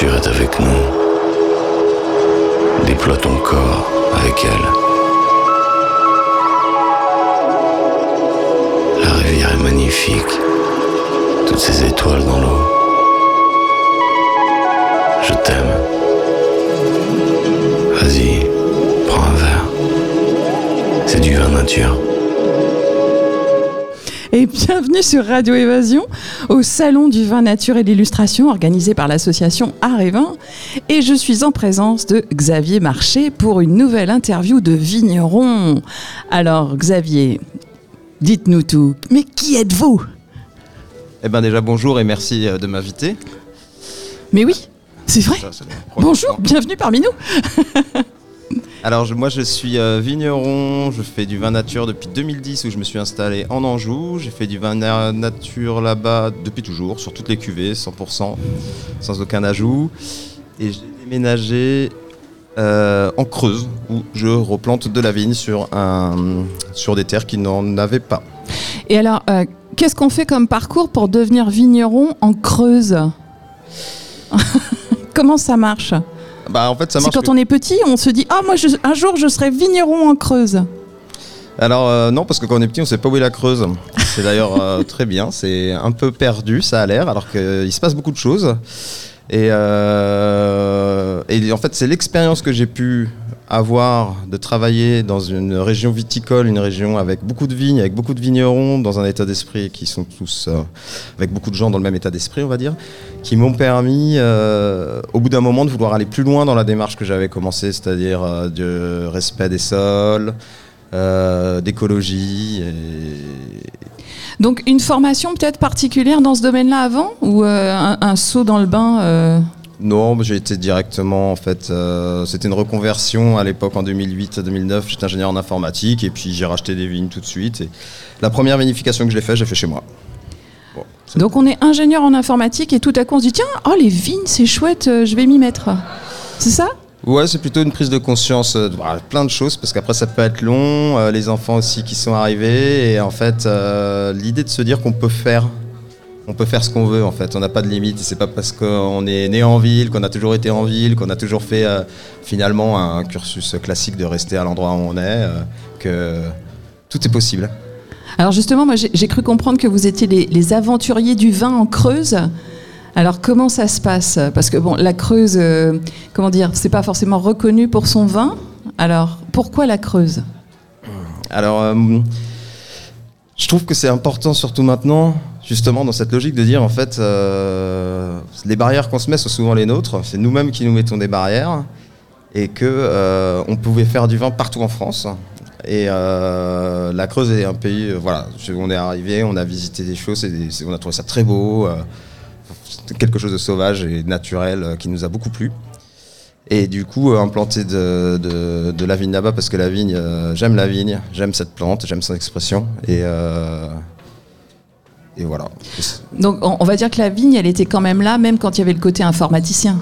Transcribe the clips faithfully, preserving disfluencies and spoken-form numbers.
nature est avec nous. Déploie ton corps avec elle. La rivière est magnifique. Toutes ces étoiles dans l'eau. Je t'aime. Vas-y, prends un verre. C'est du vin nature. Et bienvenue sur Radio Évasion, au Salon du vin nature et d'illustration organisé par l'association Art et Vin. Et je suis en présence de Xavier Marché pour une nouvelle interview de vigneron. Alors Xavier, dites-nous tout, mais qui êtes-vous ? Eh bien déjà bonjour et merci de m'inviter. Mais oui, c'est vrai. Ça, c'est bonjour, bienvenue parmi nous. Alors je, moi je suis euh, vigneron, je fais du vin nature depuis deux mille dix où je me suis installé en Anjou. J'ai fait du vin na- nature là-bas depuis toujours, sur toutes les cuvées, cent pour cent, sans aucun ajout. Et j'ai déménagé euh, en Creuse où je replante de la vigne sur, un, sur des terres qui n'en avaient pas. Et alors, euh, qu'est-ce qu'on fait comme parcours pour devenir vigneron en Creuse ? Comment ça marche ? Bah, en fait, ça marche c'est quand que... on est petit, on se dit « Ah, moi, je, un jour, je serai vigneron en Creuse ». Alors euh, non, parce que quand on est petit, on ne sait pas où est la Creuse. C'est d'ailleurs euh, très bien, c'est un peu perdu, ça a l'air, alors qu'il se passe beaucoup de choses. Et, euh, et en fait, c'est l'expérience que j'ai pu avoir de travailler dans une région viticole, une région avec beaucoup de vignes, avec beaucoup de vignerons, dans un état d'esprit qui sont tous, euh, avec beaucoup de gens dans le même état d'esprit, on va dire, qui m'ont permis, euh, au bout d'un moment, de vouloir aller plus loin dans la démarche que j'avais commencée, c'est-à-dire euh, du respect des sols, euh, d'écologie. Et... Donc une formation peut-être particulière dans ce domaine-là avant ou euh, un, un saut dans le bain euh... Non, j'ai été directement, en fait, euh, c'était une reconversion à l'époque en deux mille huit deux mille neuf, j'étais ingénieur en informatique et puis j'ai racheté des vignes tout de suite. Et la première vinification que j'ai faite, j'ai fait chez moi. Bon, donc on est ingénieur en informatique et tout à coup on se dit tiens, oh les vignes c'est chouette, je vais m'y mettre. C'est ça ? Ouais, c'est plutôt une prise de conscience de bah, plein de choses, parce qu'après ça peut être long, euh, les enfants aussi qui sont arrivés, et en fait euh, l'idée de se dire qu'on peut faire, on peut faire ce qu'on veut en fait, on n'a pas de limite, et c'est pas parce qu'on est né en ville, qu'on a toujours été en ville, qu'on a toujours fait euh, finalement un cursus classique de rester à l'endroit où on est, euh, que tout est possible. Alors justement, moi j'ai, j'ai cru comprendre que vous étiez les, les aventuriers du vin en Creuse. Alors comment ça se passe ? Parce que bon, la Creuse, euh, comment dire, c'est pas forcément reconnu pour son vin. Alors pourquoi la Creuse ? Alors, euh, je trouve que c'est important, surtout maintenant, justement dans cette logique de dire en fait, euh, les barrières qu'on se met sont souvent les nôtres. C'est nous-mêmes qui nous mettons des barrières, et que euh, on pouvait faire du vin partout en France. Et euh, la Creuse est un pays, euh, voilà, on est arrivé, on a visité des choses, et on a trouvé ça très beau. Euh, quelque chose de sauvage et naturel euh, qui nous a beaucoup plu. Et du coup, euh, implanter de, de, de la vigne là-bas, parce que la vigne, euh, j'aime la vigne, j'aime cette plante, j'aime son expression. Et, euh, et voilà. Donc on, on va dire que la vigne, elle était quand même là, même quand il y avait le côté informaticien.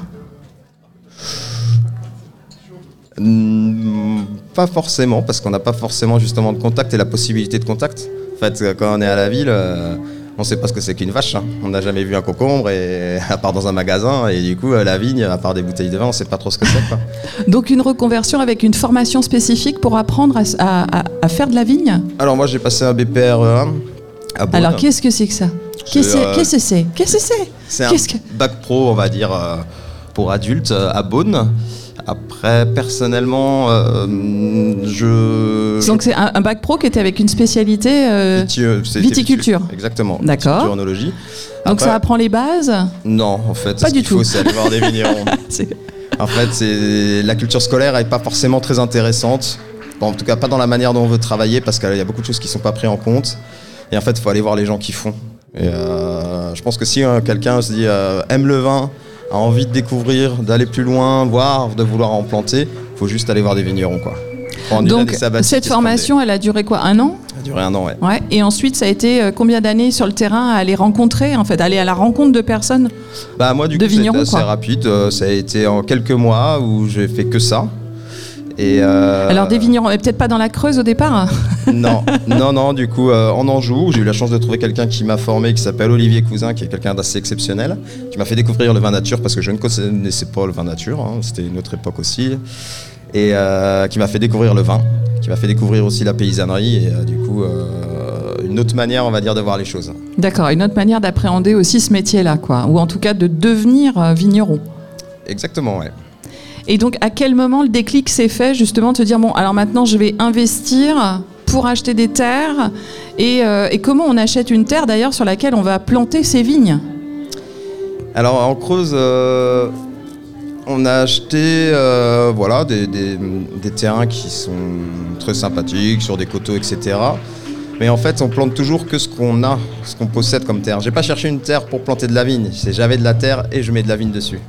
Mmh, pas forcément, parce qu'on n'a pas forcément justement de contact et la possibilité de contact. En fait, quand on est à la ville... Euh, on ne sait pas ce que c'est qu'une vache, hein. On n'a jamais vu un concombre, et, à part dans un magasin, et du coup la vigne, à part des bouteilles de vin, on ne sait pas trop ce que c'est, quoi. Donc une reconversion avec une formation spécifique pour apprendre à, à, à faire de la vigne ? Alors moi j'ai passé un B P R E un à Beaune. Alors qu'est-ce que c'est que ça ? Qu'est-ce, euh, qu'est-ce que c'est ? Qu'est-ce que c'est ? C'est qu'est-ce un que... bac pro, on va dire, euh, pour adultes euh, à Beaune. Après, personnellement, euh, je... Donc c'est un, un bac pro qui était avec une spécialité euh, Viti- viticulture. viticulture. Exactement. D'accord. Viticulture, œnologie. Donc Après, ça apprend les bases ? Non, en fait, pas ce du qu'il tout. faut, c'est aller voir des vignerons. c'est... En fait, c'est... la culture scolaire n'est pas forcément très intéressante. Bon, en tout cas, pas dans la manière dont on veut travailler, parce qu'il y a beaucoup de choses qui ne sont pas prises en compte. Et en fait, il faut aller voir les gens qui font. Et euh, je pense que si hein, quelqu'un se dit euh, aime le vin, a envie de découvrir, d'aller plus loin, voire de vouloir en planter, il faut juste aller voir des vignerons, quoi. Donc cette formation, elle a duré quoi, un an ? Elle a duré un an, ouais. Ouais. Et ensuite, ça a été euh, combien d'années sur le terrain à aller rencontrer, en fait, aller à la rencontre de personnes, bah moi, du de coup, vignerons, c'était assez quoi. rapide. Euh, ça a été en quelques mois où j'ai fait que ça. Et euh, Alors des vignerons, mais peut-être pas dans la Creuse au départ. Non, non, non, du coup euh, en Anjou, j'ai eu la chance de trouver quelqu'un qui m'a formé, qui s'appelle Olivier Cousin, qui est quelqu'un d'assez exceptionnel, qui m'a fait découvrir le vin nature, parce que je ne connaissais pas le vin nature, hein, c'était une autre époque aussi, et euh, qui m'a fait découvrir le vin, qui m'a fait découvrir aussi la paysannerie, et euh, du coup euh, une autre manière, on va dire, de voir les choses. D'accord, une autre manière d'appréhender aussi ce métier-là, quoi, ou en tout cas de devenir euh, vigneron. Exactement, ouais. Et donc, à quel moment le déclic s'est fait, justement, de se dire, bon, alors maintenant, je vais investir pour acheter des terres, et, euh, et comment on achète une terre, d'ailleurs, sur laquelle on va planter ses vignes? Alors, en Creuse, euh, on a acheté euh, voilà, des, des, des terrains qui sont très sympathiques, sur des coteaux, et cetera. Mais en fait, on plante toujours que ce qu'on a, ce qu'on possède comme terre. J'ai pas cherché une terre pour planter de la vigne, c'est j'avais de la terre et je mets de la vigne dessus.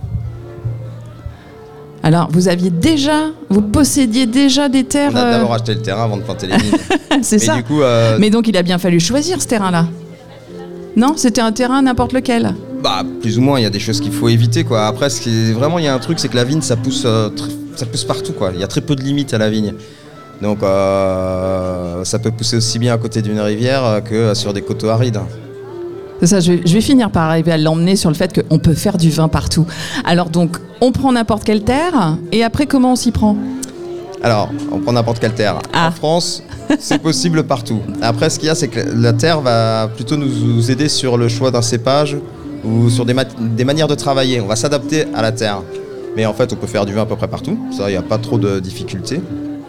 Alors, vous aviez déjà, vous possédiez déjà des terres... On a euh, d'abord acheté le terrain avant de planter les vignes. C'est Mais ça. du coup, euh, Mais donc, il a bien fallu choisir ce terrain-là. Non, c'était un terrain n'importe lequel. bah, plus ou moins, il y a des choses qu'il faut éviter, quoi. Après, ce qui est, vraiment, il y a un truc, c'est que la vigne, ça pousse, euh, tr- ça pousse partout, quoi. Il y a très peu de limites à la vigne. Donc, euh, ça peut pousser aussi bien à côté d'une rivière que sur des coteaux arides. C'est ça, je vais, je vais finir par arriver à l'emmener sur le fait qu'on peut faire du vin partout. Alors donc, on prend n'importe quelle terre, et après, comment on s'y prend? Alors, on prend n'importe quelle terre. Ah. En France, c'est possible partout. Après, ce qu'il y a, c'est que la terre va plutôt nous, nous aider sur le choix d'un cépage ou sur des, ma- des manières de travailler. On va s'adapter à la terre. Mais en fait, on peut faire du vin à peu près partout. Ça, il n'y a pas trop de difficultés.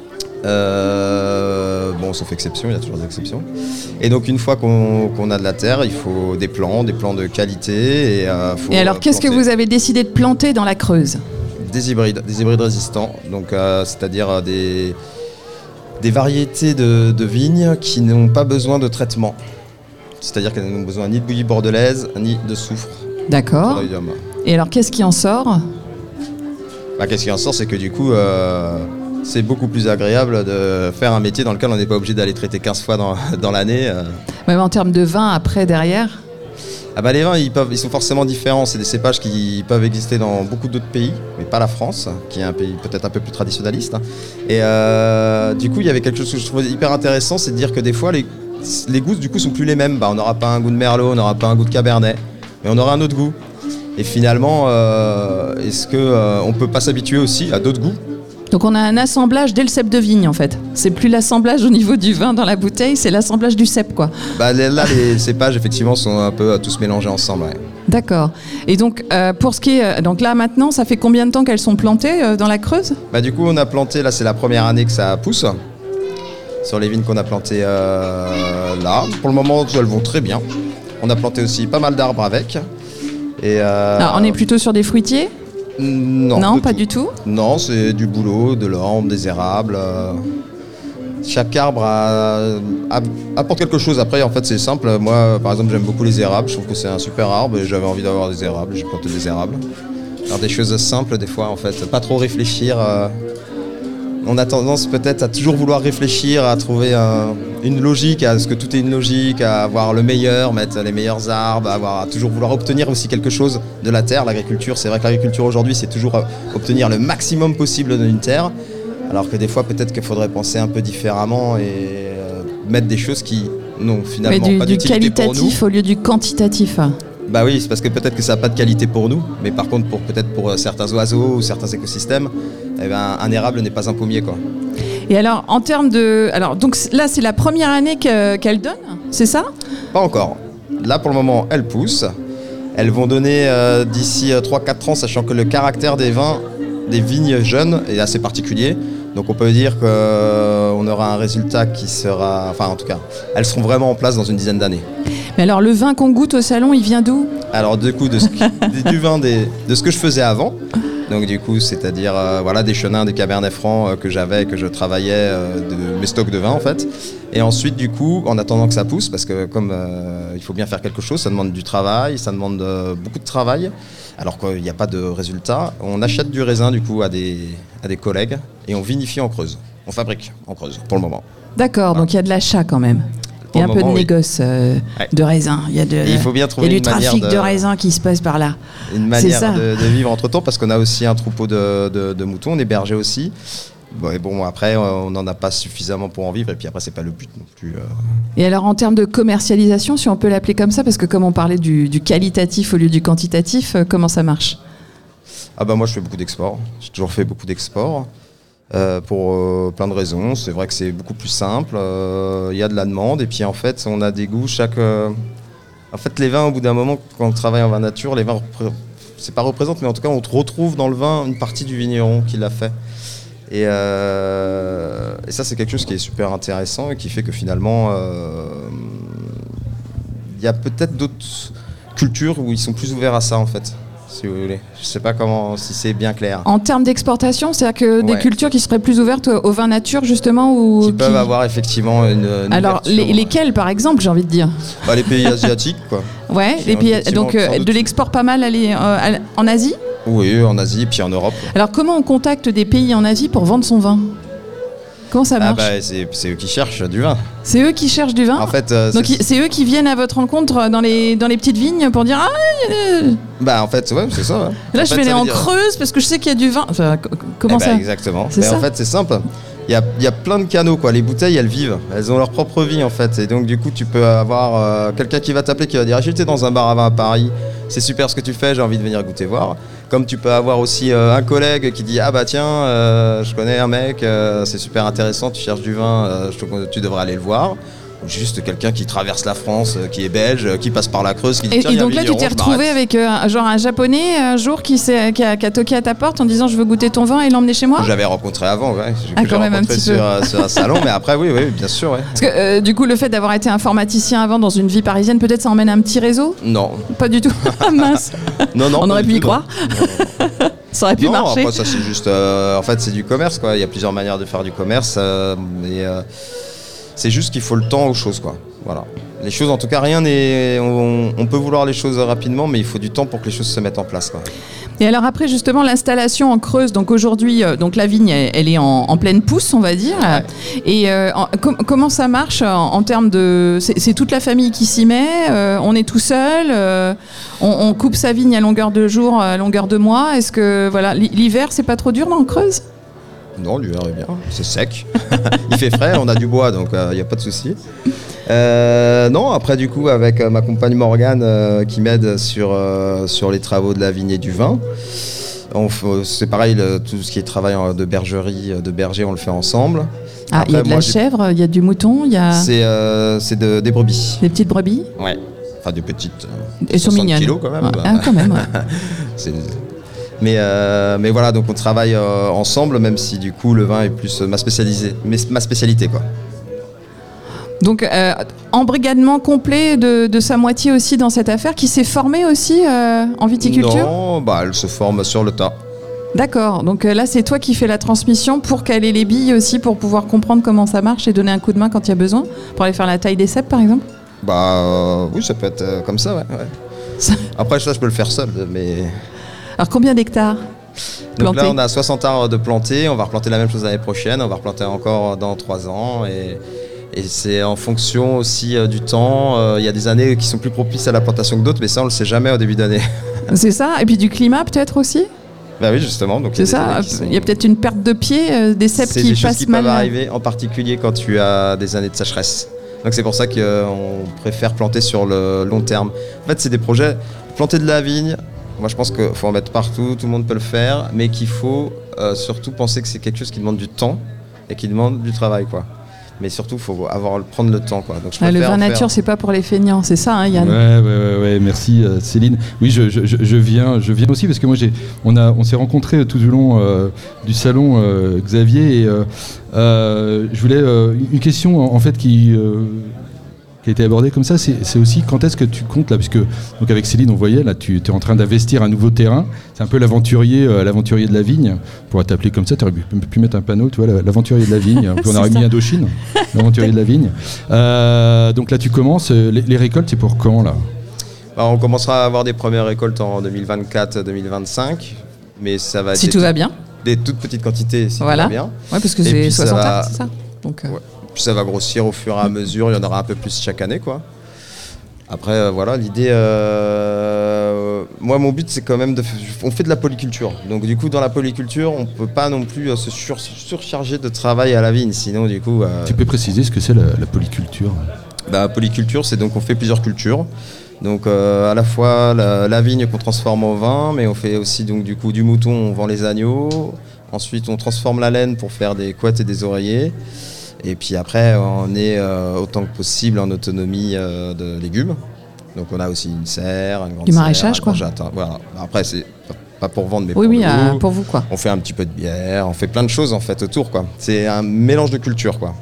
Euh, bon, sauf exception, il y a toujours des exceptions. Et donc, une fois qu'on, qu'on a de la terre, il faut des plants, des plants de qualité. Et, euh, faut Et alors, qu'est-ce que planter. vous avez décidé de planter dans la Creuse? Des hybrides, des hybrides résistants, donc euh, c'est-à-dire euh, des, des variétés de, de vignes qui n'ont pas besoin de traitement. C'est-à-dire qu'elles n'ont besoin ni de bouillie bordelaise, ni de soufre. D'accord. Sur l'oïdium. Et alors, qu'est-ce qui en sort? Bah, qu'est-ce qui en sort, c'est que du coup, euh, c'est beaucoup plus agréable de faire un métier dans lequel on n'est pas obligé d'aller traiter quinze fois dans, dans l'année. euh. Ouais, mais en termes de vin, après, derrière? Ah bah les vins, ils, peuvent, ils sont forcément différents. C'est des cépages qui peuvent exister dans beaucoup d'autres pays, mais pas la France, qui est un pays peut-être un peu plus traditionnaliste. hein. Et euh, du coup, il y avait quelque chose que je trouvais hyper intéressant, c'est de dire que des fois, les, les goûts du coup sont plus les mêmes. Bah, on n'aura pas un goût de Merlot, on n'aura pas un goût de Cabernet, mais on aura un autre goût. Et finalement, euh, est-ce qu'on euh, ne peut pas s'habituer aussi à d'autres goûts? Donc, on a un assemblage dès le cep de vigne, en fait. C'est plus l'assemblage au niveau du vin dans la bouteille, c'est l'assemblage du cep, quoi. Bah, les- là, les cépages, effectivement, sont un peu euh, tous mélangés ensemble. Ouais. D'accord. Et donc, euh, pour ce qui est... euh, Donc là, maintenant, ça fait combien de temps qu'elles sont plantées euh, dans la Creuse? Bah, du coup, on a planté, là, c'est la première année que ça pousse. Sur les vignes qu'on a plantées euh, là. Pour le moment, elles vont très bien. On a planté aussi pas mal d'arbres avec. Et, euh, Alors, on est plutôt sur des fruitiers? Non, Non, du pas tout. du tout. Non, c'est du bouleau, de l'orme, des érables. euh. Chaque arbre a- a- apporte quelque chose. Après, en fait, c'est simple. Moi, par exemple, j'aime beaucoup les érables. Je trouve que c'est un super arbre et j'avais envie d'avoir des érables. J'ai planté des érables. Faire des choses simples, des fois, en fait. Pas trop réfléchir. euh. On a tendance peut-être à toujours vouloir réfléchir, à trouver un- une logique, à ce que tout est une logique, à avoir le meilleur, mettre les meilleurs arbres, à, avoir, à toujours vouloir obtenir aussi quelque chose de la terre. L'agriculture, c'est vrai que l'agriculture aujourd'hui, c'est toujours euh, obtenir le maximum possible d'une terre, alors que des fois, peut-être qu'il faudrait penser un peu différemment et euh, mettre des choses qui n'ont finalement Mais du, pas du d'utilité pour nous. qualitatif au lieu du quantitatif. Bah oui, c'est parce que peut-être que ça n'a pas de qualité pour nous, mais par contre, pour peut-être pour euh, certains oiseaux ou certains écosystèmes, eh ben, un érable n'est pas un pommier, quoi. Et alors, en termes de... Alors, donc là, c'est la première année que- qu'elle donne, c'est ça? Pas encore. Là, pour le moment, elles poussent. Elles vont donner euh, d'ici euh, trois à quatre ans, sachant que le caractère des vins, des vignes jeunes est assez particulier. Donc on peut dire qu'on aura un résultat qui sera... Enfin, en tout cas, elles seront vraiment en place dans une dizaine d'années. Mais alors, le vin qu'on goûte au salon, il vient d'où? Alors du coup, de ce, qui- du vin des, de ce que je faisais avant, donc du coup, c'est-à-dire euh, voilà, des chenins, des cabernets francs euh, que j'avais, que je travaillais, euh, de mes stocks de vin en fait. Et ensuite, du coup, en attendant que ça pousse, parce que comme euh, il faut bien faire quelque chose, ça demande du travail, ça demande euh, beaucoup de travail, alors qu'il n'y a pas de résultat, on achète du raisin du coup à des, à des collègues et on vinifie en Creuse. On fabrique en Creuse pour le moment. D'accord, donc il y a de l'achat quand même. Il y a un Pour peu le de moment, oui. négoce euh, Ouais. de raisin. Il y a, de, Et il faut bien trouver il y a une du manière trafic de... de- raisin qui se passe par là. Une C'est manière ça. de, de vivre entre temps, parce qu'on a aussi un troupeau de, de- de moutons, on est berger aussi. Bon, et bon, après, on n'en a pas suffisamment pour en vivre, et puis après, c'est pas le but non plus. Euh... Et alors, en termes de commercialisation, si on peut l'appeler comme ça, parce que comme on parlait du, du qualitatif au lieu du quantitatif, euh, comment ça marche ? Ah bah moi, je fais beaucoup d'exports. J'ai toujours fait beaucoup d'exports, euh, pour euh, plein de raisons. C'est vrai que c'est beaucoup plus simple, il euh, y a de la demande, et puis en fait, on a des goûts, chaque... Euh... En fait, les vins, au bout d'un moment, quand on travaille en vin nature, les vins, repré... c'est pas représente, mais en tout cas, on retrouve dans le vin une partie du vigneron qui l'a fait. Et, euh, et ça, c'est quelque chose qui est super intéressant et qui fait que finalement, il euh, y a peut-être d'autres cultures où ils sont plus ouverts à ça, en fait, si vous voulez. Je sais pas comment, si c'est bien clair. En termes d'exportation, c'est-à-dire que des ouais. cultures qui seraient plus ouvertes au vin nature, justement, ou qui, qui peuvent avoir effectivement une, une Alors, ouverture, les, lesquels, par exemple, j'ai envie de dire bah, les pays asiatiques, quoi. Ouais, les pays, donc euh, de l'export pas mal aller, euh, en Asie ? Oui, en Asie, puis en Europe. Alors, comment on contacte des pays en Asie pour vendre son vin ? Comment ça marche ? ah bah, c'est, c'est eux qui cherchent du vin. C'est eux qui cherchent du vin ? En fait, euh, donc c'est... c'est eux qui viennent à votre rencontre dans les, dans les petites vignes pour dire ah euh... Bah en fait, ouais, c'est ça. Ouais. Là, en je fait, vais aller en dire... Creuse parce que je sais qu'il y a du vin. Enfin, comment eh ça bah, exactement. C'est Mais ça en fait, c'est simple. Il y a, il y a plein de canaux, quoi. Les bouteilles, elles vivent. Elles ont leur propre vie, en fait. Et donc, du coup, tu peux avoir euh, quelqu'un qui va t'appeler, qui va dire ah, j'étais dans un bar à vin à Paris. C'est super ce que tu fais, j'ai envie de venir goûter voir. Comme tu peux avoir aussi euh, un collègue qui dit ah bah tiens, euh, je connais un mec, euh, c'est super intéressant, tu cherches du vin, euh, je te, tu devrais aller le voir. Ou juste quelqu'un qui traverse la France, euh, qui est belge, euh, qui passe par la Creuse, qui dit et, tiens, et y a un donc là, tu vigneron, t'es je retrouvé m'arrête. avec euh, genre un japonais un jour qui, s'est, qui, a, qui a toqué à ta porte en disant je veux goûter ton vin et l'emmener chez moi. J'avais rencontré avant, ouais. J'ai, ah, j'ai quand même rencontré un petit sur, peu. euh, sur un salon, mais après oui, oui, bien sûr, ouais. Parce que euh, du coup, le fait d'avoir été informaticien avant dans une vie parisienne, peut-être ça emmène un petit réseau ? Non. Pas du tout. Mince. Non, non. On aurait pu y tout, croire. Ça aurait pu non, marcher. après ça c'est juste, euh, en fait c'est du commerce, quoi. Il y a plusieurs manières de faire du commerce, euh, et euh, c'est juste qu'il faut le temps aux choses, quoi. Voilà. Les choses, en tout cas, rien n'est. On, on peut vouloir les choses rapidement, mais il faut du temps pour que les choses se mettent en place, quoi. Et alors après justement l'installation en Creuse, donc aujourd'hui euh, donc la vigne elle, elle est en, en pleine pousse on va dire. Ouais. Et euh, en, com- comment ça marche en, en termes de c'est, c'est toute la famille qui s'y met, euh, on est tout seul, euh, on, on coupe sa vigne à longueur de jour, à longueur de mois. Est-ce que voilà l'hiver c'est pas trop dur dans Creuse ? Non, l'hiver est bien, c'est sec. Il fait frais, on a du bois, donc il euh, n'y a pas de souci. Euh, non, après du coup avec euh, ma compagne Morgane euh, qui m'aide sur, euh, sur les travaux de la vigne et du vin, on f- c'est pareil, le, tout ce qui est travail de bergerie, de berger, on le fait ensemble. Ah, il y a de la moi, chèvre, il y a du mouton, il y a c'est, euh, c'est de, des brebis. des petites brebis. Ouais, enfin des petites. Euh, Elles sont mignonnes. kilos quand même. Ouais. Bah. Ah, quand même. Ouais. c'est... Mais, euh, mais voilà, donc on travaille euh, ensemble, même si du coup le vin est plus ma, spécialisée, ma spécialité, quoi. Donc, euh, embrigadement complet de, de sa moitié aussi dans cette affaire, qui s'est formée aussi euh, en viticulture ? Non, bah elle se forme sur le tas. D'accord, donc euh, là c'est toi qui fais la transmission pour caler les billes aussi, pour pouvoir comprendre comment ça marche et donner un coup de main quand il y a besoin, pour aller faire la taille des cèpes par exemple ? Bah euh, oui, ça peut être euh, comme ça, ouais. ouais. Ça... Après ça je peux le faire seul, mais... Alors combien d'hectares ? Donc plantés. Là on a soixante arbres de plantés, on va replanter la même chose l'année prochaine, on va replanter encore dans trois ans et... Et c'est en fonction aussi euh, du temps. Il euh, y a des années qui sont plus propices à la plantation que d'autres, mais ça, on le sait jamais au début d'année. C'est ça ? Et puis du climat peut-être aussi ? Bah oui, justement. Donc c'est ça. Il sont... y a peut-être une perte de pied, euh, des cèpes qui passent mal. C'est des choses qui peuvent arriver, en particulier quand tu as des années de sécheresse. Donc c'est pour ça qu'on euh, préfère planter sur le long terme. En fait, c'est des projets. Planter de la vigne, moi je pense qu'il faut en mettre partout, tout le monde peut le faire, mais qu'il faut euh, surtout penser que c'est quelque chose qui demande du temps et qui demande du travail, quoi. Mais surtout, il faut avoir, prendre le temps, quoi. Donc, je ah, le vin faire... nature, c'est pas pour les feignants, c'est ça, hein, Yann ? Ouais, ouais, ouais, ouais, merci euh, Céline. Oui, je, je, je, viens, je viens aussi parce que moi, j'ai, on, a, on s'est rencontrés tout au long euh, du salon, euh, Xavier, et euh, euh, je voulais euh, une question en, en fait qui, euh, qui a été abordée comme ça, c'est, c'est aussi quand est-ce que tu comptes là, puisque donc avec Céline, on voyait là, tu es en train d'investir un nouveau terrain. C'est un peu l'aventurier, euh, l'aventurier de la vigne. On pourrait t'appeler comme ça. Tu aurais pu, pu mettre un panneau, tu vois, l'aventurier de la vigne. Puis on aurait mis Indochine, l'aventurier de la vigne. Euh, donc là, tu commences. Les, les récoltes, c'est pour quand là ? bah, On commencera à avoir des premières récoltes en deux mille vingt-quatre deux mille vingt-cinq, mais ça va être si tout tout, va bien. Des toutes petites quantités, si voilà. tout va bien. Ouais, parce que et c'est soixante va... arbres, c'est ça. Donc, euh... ouais. Puis ça va grossir au fur et à mesure. Il y en aura un peu plus chaque année, quoi. Après, euh, voilà, l'idée, euh, moi, mon but, c'est quand même de... On fait de la polyculture. Donc, du coup, dans la polyculture, on peut pas non plus euh, se sur, surcharger de travail à la vigne. Sinon, du coup... Euh... Tu peux préciser ce que c'est la, la polyculture ? Bah, polyculture, c'est donc on fait plusieurs cultures. Donc, euh, à la fois la, la vigne qu'on transforme en vin, mais on fait aussi donc, du coup du mouton, on vend les agneaux. Ensuite, on transforme la laine pour faire des couettes et des oreillers. Et puis après, on est euh, autant que possible en autonomie euh, de légumes. Donc on a aussi une serre, une grande du maraîchage, serre, quoi. Jardin, voilà. Après, c'est pas pour vendre, mais oui, pour oui, nous. euh, pour vous, quoi. On fait un petit peu de bière, on fait plein de choses en fait autour, quoi. C'est un mélange de cultures, quoi.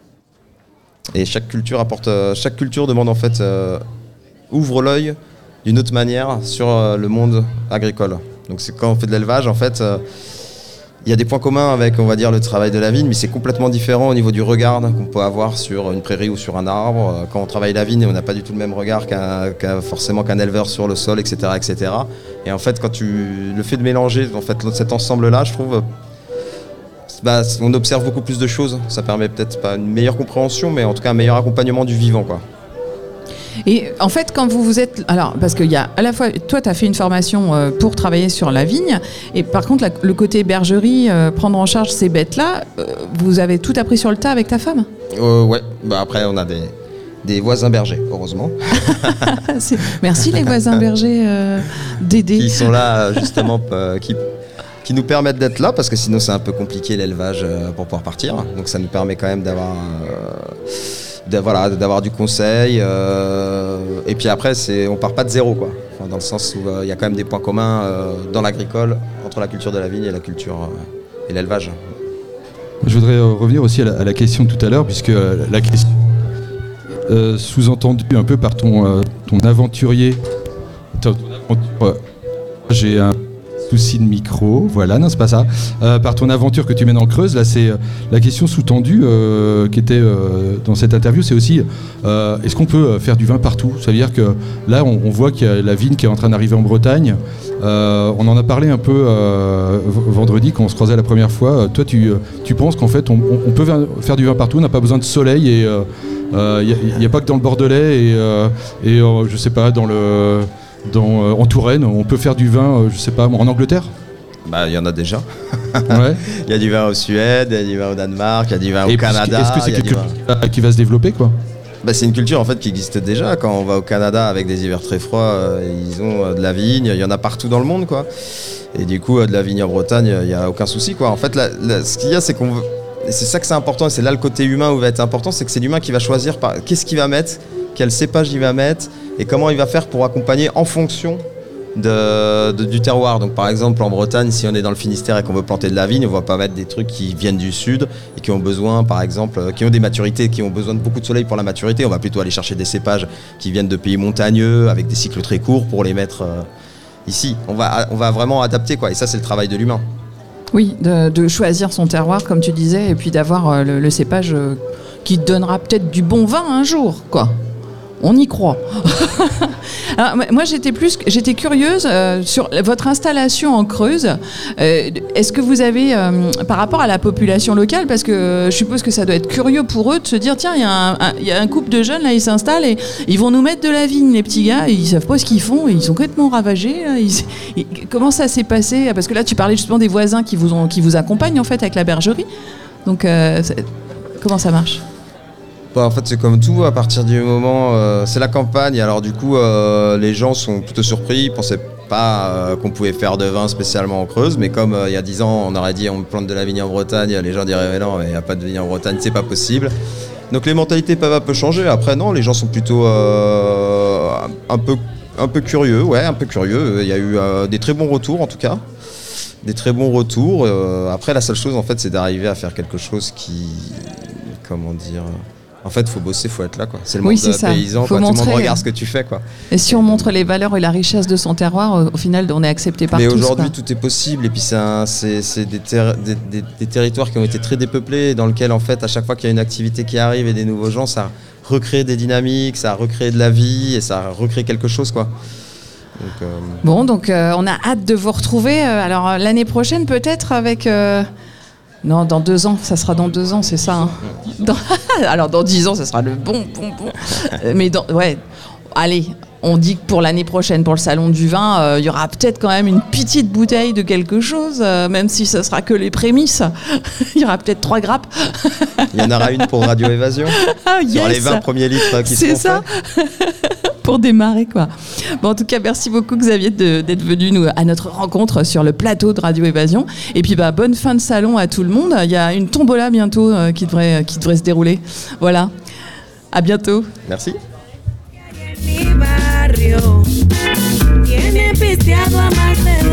Et chaque culture apporte, euh, chaque culture demande en fait euh, ouvre l'œil d'une autre manière sur euh, le monde agricole. Donc c'est quand on fait de l'élevage, en fait. Euh, Il y a des points communs avec, on va dire, le travail de la vigne, mais c'est complètement différent au niveau du regard qu'on peut avoir sur une prairie ou sur un arbre. Quand on travaille la vigne, on n'a pas du tout le même regard qu'un, qu'un, forcément qu'un éleveur sur le sol, et cetera, et cetera. Et en fait, quand tu le fait de mélanger en fait, cet ensemble-là, je trouve, bah, on observe beaucoup plus de choses. Ça permet peut-être pas une meilleure compréhension, mais en tout cas un meilleur accompagnement du vivant, quoi. Et en fait, quand vous vous êtes... Alors, parce qu'il y a à la fois... Toi, tu as fait une formation euh, pour travailler sur la vigne. Et par contre, la, le côté bergerie, euh, prendre en charge ces bêtes-là, euh, vous avez tout appris sur le tas avec ta femme ? euh, Ouais. Bah, après, on a des, des voisins bergers, heureusement. C'est... Merci les voisins bergers euh, d'aider. Qui sont là, justement, euh, qui... qui nous permettent d'être là, parce que sinon, c'est un peu compliqué l'élevage euh, pour pouvoir partir. Donc, ça nous permet quand même d'avoir... Euh, De, voilà, d'avoir du conseil euh, et puis après c'est, on part pas de zéro, quoi. Enfin, dans le sens où il euh, y a quand même des points communs euh, dans l'agricole entre la culture de la vigne et la culture euh, et l'élevage. Je voudrais euh, revenir aussi à la, à la question de tout à l'heure, puisque euh, la question euh, sous-entendue un peu par ton, euh, ton aventurier. Ton aventure, euh, j'ai un souci de micro, voilà, non c'est pas ça. Euh, par ton aventure que tu mènes en Creuse, là c'est euh, la question sous-tendue euh, qui était euh, dans cette interview, c'est aussi euh, est-ce qu'on peut faire du vin partout ? Ça veut dire que là on, on voit qu'il y a la vigne qui est en train d'arriver en Bretagne. Euh, on en a parlé un peu euh, v- vendredi quand on se croisait la première fois. Toi tu, tu penses qu'en fait on, on peut faire du vin partout, on n'a pas besoin de soleil et il euh, n'y euh, a, a pas que dans le Bordelais et, euh, et euh, je sais pas dans le Dans, euh, en Touraine, on peut faire du vin, euh, je sais pas, en Angleterre ? Bah, il y en a déjà. Ouais. Il y a du vin au Suède, il y a du vin au Danemark, il y a du vin au Et Canada. Est-ce que c'est il y a quelque du chose vin... qui va, qui va se développer, quoi ? Bah, c'est une culture en fait qui existe déjà. Quand on va au Canada avec des hivers très froids, euh, ils ont euh, de la vigne. Il y en a partout dans le monde, quoi. Et du coup, euh, de la vigne en Bretagne, il n'y a aucun souci, quoi. En fait, la, la, ce qu'il y a, c'est qu'on veut... Et c'est ça que c'est important. Et c'est là le côté humain où va être important, c'est que c'est l'humain qui va choisir par... qu'est-ce qu'il va mettre, quel cépage il va mettre et comment il va faire pour accompagner en fonction De, de, du terroir. Donc par exemple en Bretagne, si on est dans le Finistère et qu'on veut planter de la vigne, on va pas mettre des trucs qui viennent du sud et qui ont besoin, par exemple, qui ont des maturités, qui ont besoin de beaucoup de soleil pour la maturité. On va plutôt aller chercher des cépages qui viennent de pays montagneux avec des cycles très courts pour les mettre euh, ici. On va, on va vraiment adapter, quoi. Et ça, c'est le travail de l'humain. Oui, de, de choisir son terroir, comme tu disais, et puis d'avoir euh, le, le cépage euh, qui donnera peut-être du bon vin un jour, quoi. On y croit. Alors, moi, j'étais plus, j'étais curieuse euh, sur votre installation en Creuse. Euh, est-ce que vous avez, euh, par rapport à la population locale, parce que euh, je suppose que ça doit être curieux pour eux de se dire, tiens, il y, y, y a un couple de jeunes là, ils s'installent et ils vont nous mettre de la vigne, les petits gars, et ils savent pas ce qu'ils font, et ils sont complètement ravagés. Ils, ils, comment ça s'est passé ? Parce que là, tu parlais justement des voisins qui vous ont, qui vous accompagnent en fait avec la bergerie. Donc, euh, comment ça marche ? Bah, en fait, c'est comme tout, à partir du moment, euh, c'est la campagne, alors du coup, euh, les gens sont plutôt surpris, ils pensaient pas euh, qu'on pouvait faire de vin spécialement en Creuse, mais comme euh, il y a dix ans, on aurait dit on plante de la vigne en Bretagne, les gens diraient mais non, il n'y a pas de vigne en Bretagne, c'est pas possible. Donc les mentalités peuvent un peu changer, après non, les gens sont plutôt euh, un, peu, un peu curieux, ouais, un peu curieux, il y a eu euh, des très bons retours en tout cas. Des très bons retours. Euh, après, la seule chose, en fait, c'est d'arriver à faire quelque chose qui, comment dire, en fait, il faut bosser, il faut être là, quoi. C'est le oui, monde c'est paysan, faut quoi. Montrer, tout le monde regarde ce que tu fais, quoi. Et si on montre les valeurs et la richesse de son terroir, au final, on est accepté par Mais tous. Mais aujourd'hui, tout est possible. Et puis, c'est, un, c'est, c'est des, ter- des, des, des territoires qui ont été très dépeuplés, dans lesquels, en fait, à chaque fois qu'il y a une activité qui arrive et des nouveaux gens, ça recrée des dynamiques, ça recrée de la vie et ça recrée quelque chose, quoi. Donc, euh... Bon, donc euh, on a hâte de vous retrouver. Euh, alors, euh, l'année prochaine, peut-être avec... Euh... Non, dans deux ans, ça sera dans deux ans, c'est ça. Hein. Dans... Alors, dans dix ans, ça sera le bon, bon, bon. Mais dans... ouais, allez, on dit que pour l'année prochaine, pour le salon du vin, euh, il y aura peut-être quand même une petite bouteille de quelque chose, euh, même si ce sera que les prémices. Il y aura peut-être trois grappes. Il y en aura une pour Radio Évasion. Ah, yes. Sur les vingt premiers litres qui C'est seront ça. Pour démarrer, quoi. Bon, en tout cas, merci beaucoup Xavier de, d'être venu nous, à notre rencontre sur le plateau de Radio Évasion. Et puis, bah, bonne fin de salon à tout le monde. Il y a une tombola bientôt euh, qui, devrait, qui devrait se dérouler. Voilà. À bientôt. Merci. Mi barrio tiene pisteado a más de